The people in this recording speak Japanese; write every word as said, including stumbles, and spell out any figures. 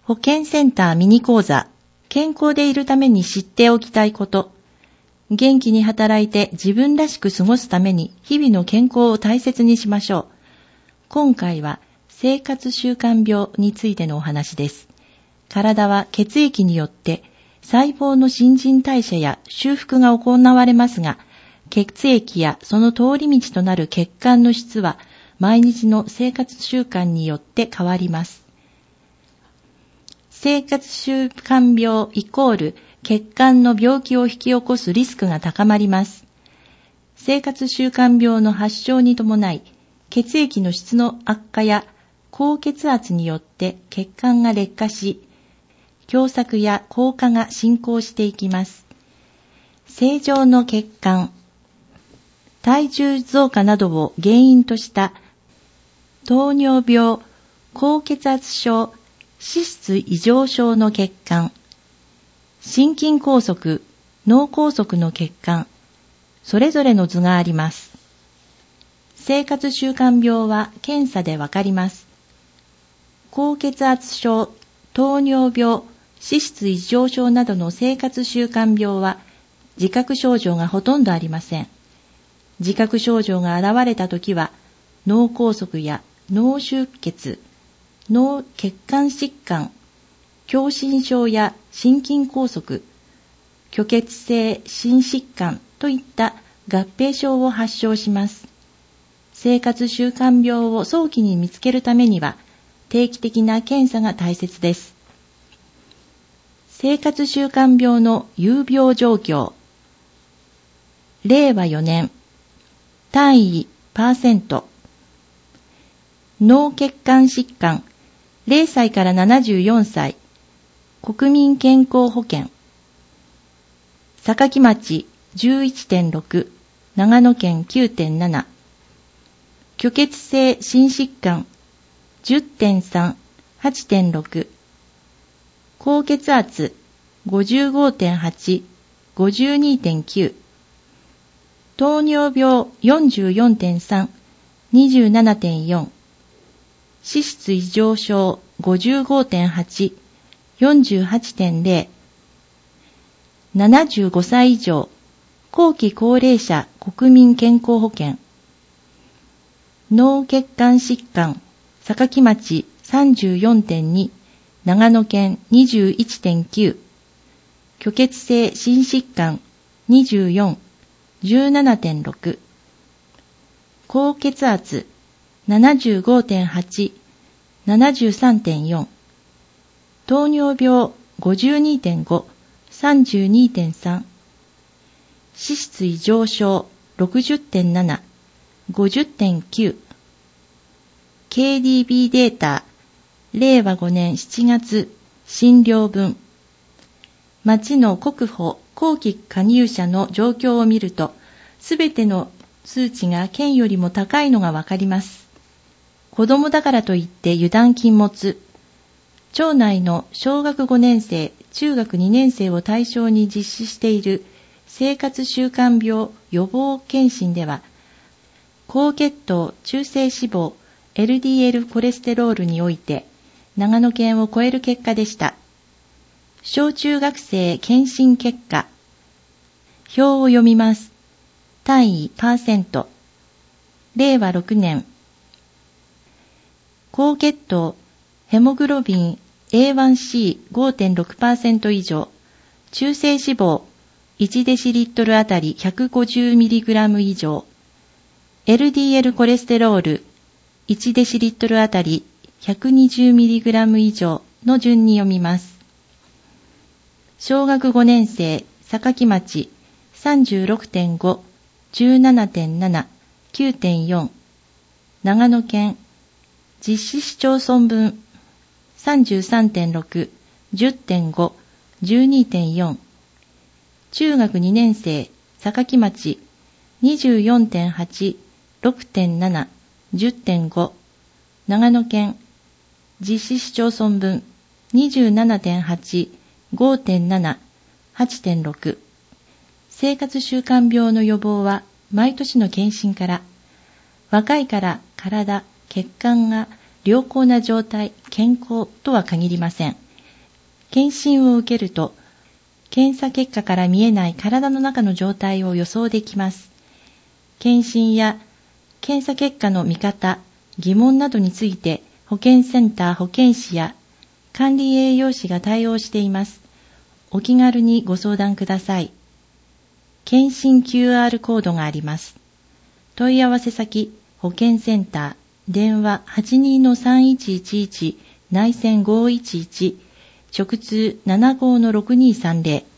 保健センターミニ講座、健康でいるために知っておきたいこと。元気に働いて自分らしく過ごすために日々の健康を大切にしましょう。今回は生活習慣病についてのお話です。体は血液によって細胞の新陳代謝や修復が行われますが、血液やその通り道となる血管の質は毎日の生活習慣によって変わります。生活習慣病イコール血管の病気を引き起こすリスクが高まります。生活習慣病の発症に伴い、血液の質の悪化や高血圧によって血管が劣化し、狭窄や硬化が進行していきます。正常の血管、体重増加などを原因とした糖尿病、高血圧症、脂質異常症の血管、心筋梗塞、脳梗塞の血管、それぞれの図があります。生活習慣病は検査でわかります。高血圧症、糖尿病、脂質異常症などの生活習慣病は自覚症状がほとんどありません。自覚症状が現れたときは脳梗塞や脳出血、脳血管疾患、狭心症や心筋梗塞、虚血性心疾患といった合併症を発症します。生活習慣病を早期に見つけるためには定期的な検査が大切です。生活習慣病の有病状況。れいわよねん、単位パーセント。脳血管疾患、れいさいからななじゅうよんさい、国民健康保険。坂城町 じゅういってんろく、長野県 きゅうてんなな。虚血性心疾患 じゅってんさん、はちてんろく。高血圧 ごじゅうごてんはち、ごじゅうにてんきゅう。糖尿病 よんじゅうよんてんさん、にじゅうななてんよん。脂質異常症 ごじゅうごてんはち、よんじゅうはちてんぜろ。ななじゅうごさい以上、後期高齢者国民健康保険。脳血管疾患、坂城町 さんじゅうよんてんに、長野県 にじゅういってんきゅう。虚血性心疾患にじゅうよん、じゅうななてんろく。高血圧 ななじゅうごてんはち、ななじゅうさんてんよん。糖尿病 ごじゅうにてんご、さんじゅうにてんさん。脂質異常症 ろくじゅってんなな、ごじゅってんきゅう。ケーディービー データ、れいわごねんしちがつ、診療分。町の国保後期加入者の状況を見ると、すべての数値が県よりも高いのがわかります。子供だからといって油断禁物。町内の小学ごねんせい、中学にねんせいを対象に実施している生活習慣病予防検診では、高血糖、中性脂肪、エルディーエル コレステロールにおいて長野県を超える結果でした。小中学生検診結果。表を読みます。単位パーセント。れいわろくねん。高血糖、ヘモグロビン エーワンシーごてんろくパーセント 以上、中性脂肪いちデシリットルあたり ひゃくごじゅうミリグラム 以上、エルディーエル コレステロールいちデシリットルあたり ひゃくにじゅうミリグラム 以上の順に読みます。小学ごねんせい、坂城町 さんじゅうろくてんご、じゅうななてんなな、きゅうてんよん。長野県、実施市町村分 さんじゅうさんてんろく、じゅってんご、じゅうにてんよん。中学にねんせい、坂城町 にじゅうよんてんはち、ろくてんなな、じゅってんご。長野県、実施市町村分 にじゅうななてんはち、ごてんなな、はちてんろく。生活習慣病の予防は毎年の検診から、若いから体、血管が良好な状態、健康とは限りません。 検診を受けると、検査結果から見えない体の中の状態を予想できます。検診や検査結果の見方、疑問などについて保健センター保健師や管理栄養士が対応しています。お気軽にご相談ください。検診 キューアール コードがあります。問い合わせ先、保健センター、電話 はちにーのさんいちいちいち、内線ごいちいち、直通 ななごーのろくにーさんぜろ。